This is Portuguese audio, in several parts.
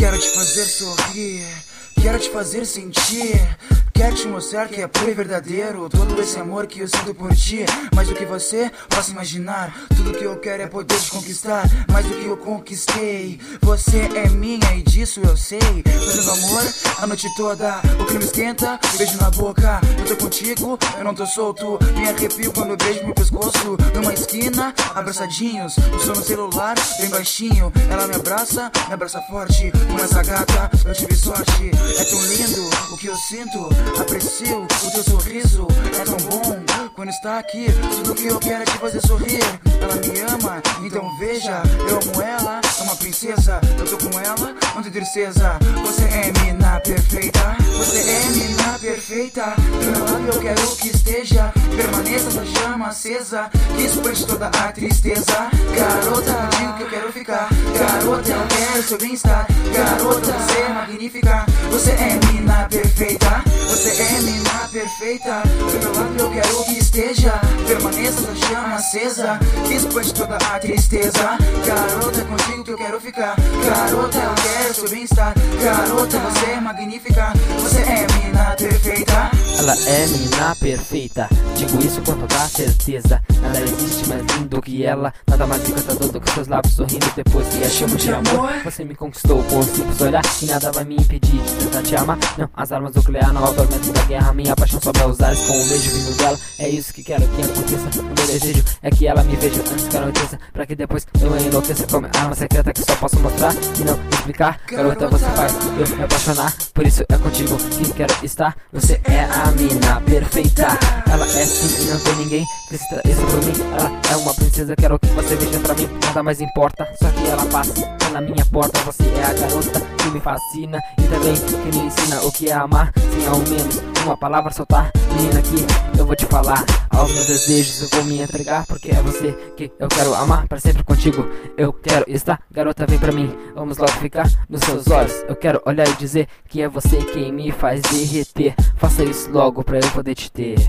Quero te fazer sorrir, quero te fazer sentir, quero te mostrar que é puro e verdadeiro todo esse amor que eu sinto por ti. Mais do que você possa imaginar, tudo que eu quero é poder te conquistar. Mais do que eu conquistei, você é minha e disso eu sei. Fazendo amor a noite toda, o clima esquenta, beijo na boca. Eu tô contigo, eu não tô solto, me arrepio quando eu beijo meu pescoço. Numa esquina, abraçadinhos, o som no celular bem baixinho. Ela me abraça forte, com essa gata eu tive sorte. É tão lindo o que eu sinto, aprecio o teu sorriso, é tão bom quando está aqui. Tudo que eu quero é te fazer sorrir. Ela me ama, então veja, eu amo ela, é uma princesa. Eu tô com ela, não tem tristeza. Você é mina perfeita, você é mina perfeita. Do meu lado eu quero que esteja, permaneça essa chama acesa, que expande toda a tristeza. Garota, contigo que eu quero ficar. Garota, eu quero seu bem-estar. Garota, você é magnífica, você é mina perfeita, você é mina perfeita. Do meu lado eu quero que esteja, permaneça essa chama acesa, que expande toda a tristeza. Garota, contigo que eu quero ficar. Garota, eu quero seu bem-estar. Garota, você é magnífica, você é mina perfeita. Ela é mina perfeita, digo isso com toda certeza. Nada existe mais lindo que ela, nada mais encantador do que seus lábios sorrindo depois que a chamo de amor. Você me conquistou com um simples olhar e nada vai me impedir de tentar te amar. Não, as armas nucleares não aumentam da guerra. Minha paixão sobe aos ares com um beijo vindo dela. É isso que quero que aconteça. O meu desejo é que ela me veja antes que anoiteça, pra que depois eu enlouqueça como arma secreta que só posso mostrar e não explicar. Garota, você faz eu me apaixonar, por isso é contigo que quero estar. Você é a mina perfeita, ela é sim e não tem ninguém que se isso por mim. Ela é uma princesa, quero que você veja pra mim. Nada mais importa, só que ela passa na minha porta. Você é a garota que me fascina e também que me ensina o que é amar, sem ao menos uma palavra soltar. Menina, aqui eu vou te falar, aos meus desejos eu vou me entregar, porque é você que eu quero amar, pra sempre contigo eu quero estar. Garota, vem pra mim, vamos logo ficar nos seus olhos. Eu quero olhar e dizer que é você quem me faz derreter. Faça isso logo pra eu poder te ter.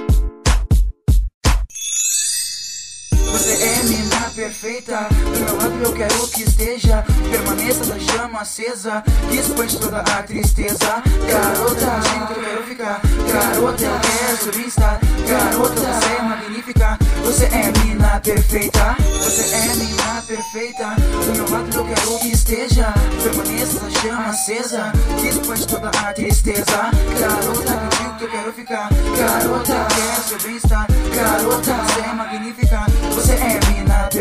Você é mina perfeita, do meu lado eu quero que esteja, permaneça da chama acesa, que expande toda a tristeza. Garota, contigo que eu quero ficar. Garota, eu quero seu bem-estar. Garota, você é magnífica, você é mina perfeita, você é mina perfeita. Do meu lado eu quero que esteja, permaneça da chama acesa, que expande toda a tristeza. Garota, contigo que eu quero ficar. Garota, eu quero seu bem-estar. Garota, você é magnífica, você é mina